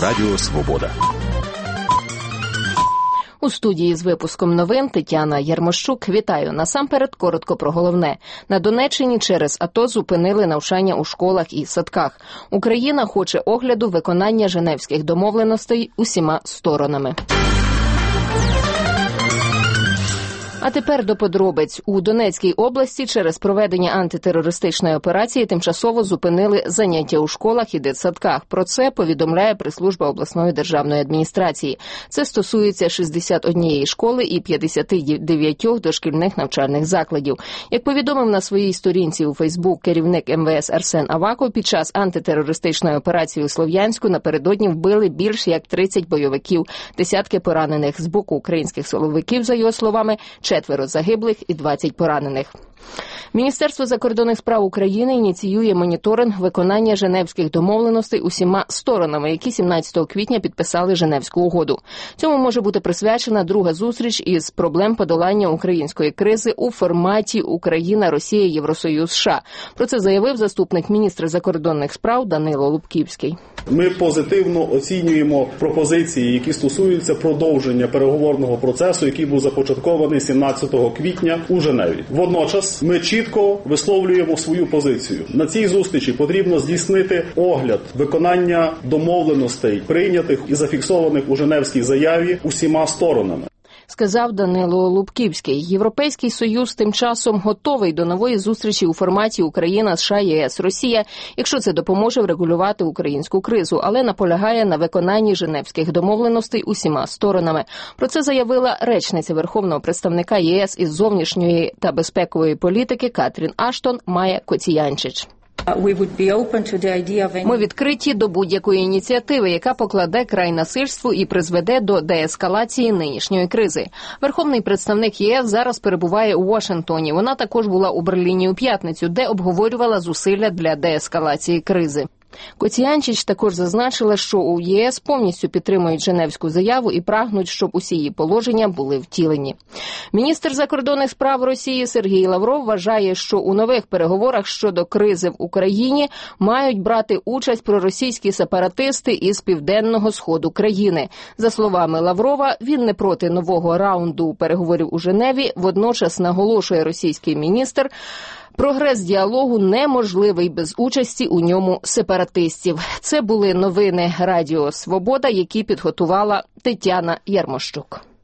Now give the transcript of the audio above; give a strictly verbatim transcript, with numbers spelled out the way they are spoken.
Радіо Свобода. У студії з випуском новин Тетяна Ярмощук. Вітаю. Насамперед коротко про головне. На Донеччині через АТО зупинили навчання у школах і садках. Україна хоче огляду виконання Женевських домовленостей усіма сторонами. А тепер до подробиць. У Донецькій області через проведення антитерористичної операції тимчасово зупинили заняття у школах і дитсадках. Про це повідомляє прес-служба обласної державної адміністрації. Це стосується шістдесят однієї школи і п'ятдесят дев'ять дошкільних навчальних закладів. Як повідомив на своїй сторінці у Фейсбук керівник ем ве ес Арсен Аваков, під час антитерористичної операції у Слов'янську напередодні вбили більш як тридцять бойовиків, десятки поранених. З боку українських силовиків, за його словами, четверо загиблих і двадцять поранених. Міністерство закордонних справ України ініціює моніторинг виконання Женевських домовленостей усіма сторонами, які сімнадцятого квітня підписали Женевську угоду. Цьому може бути присвячена друга зустріч із проблем подолання української кризи у форматі Україна, Росія, Євросоюз, США. Про це заявив заступник міністра закордонних справ Данило Лубківський. Ми позитивно оцінюємо пропозиції, які стосуються продовження переговорного процесу, який був започаткований сімнадцятого квітня у Женеві. Водночас ми чітко висловлюємо свою позицію. На цій зустрічі потрібно здійснити огляд виконання домовленостей, прийнятих і зафіксованих у Женевській заяві усіма сторонами. Сказав Данило Лубківський. Європейський Союз тим часом готовий до нової зустрічі у форматі Україна, США, ЄС, Росія, якщо це допоможе врегулювати українську кризу, але наполягає на виконанні Женевських домовленостей усіма сторонами. Про це заявила речниця Верховного представника ЄС із зовнішньої та безпекової політики Катрін Аштон Майя Коціянчич. Ми відкриті до будь-якої ініціативи, яка покладе край насильству і призведе до деескалації нинішньої кризи. Верховний представник ЄС зараз перебуває у Вашингтоні. Вона також була у Берліні у п'ятницю, де обговорювала зусилля для деескалації кризи. Коціянчич також зазначила, що у ЄС повністю підтримують Женевську заяву і прагнуть, щоб усі її положення були втілені. Міністр закордонних справ Росії Сергій Лавров вважає, що у нових переговорах щодо кризи в Україні мають брати участь проросійські сепаратисти із південного сходу країни. За словами Лаврова, він не проти нового раунду переговорів у Женеві, водночас наголошує російський міністр, прогрес діалогу неможливий без участі у ньому сепаратистів. Це були новини Радіо Свобода, які підготувала Тетяна Ярмощук.